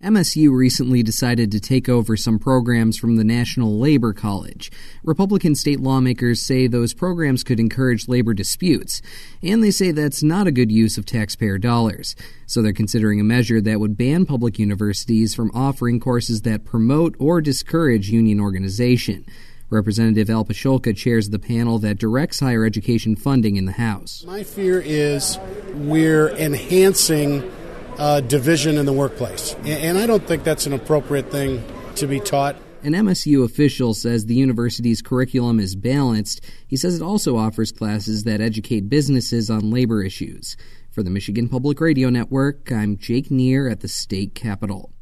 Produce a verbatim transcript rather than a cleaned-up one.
M S U recently decided to take over some programs from the National Labor College. Republican state lawmakers say those programs could encourage labor disputes, and they say that's not a good use of taxpayer dollars. So they're considering a measure that would ban public universities from offering courses that promote or discourage union organization. Representative Al Pasholka chairs the panel that directs higher education funding in the House. My fear is we're enhancing Uh, division in the workplace. And I don't think that's an appropriate thing to be taught. An M S U official says the university's curriculum is balanced. He says it also offers classes that educate businesses on labor issues. For the Michigan Public Radio Network, I'm Jake Neer at the state capitol.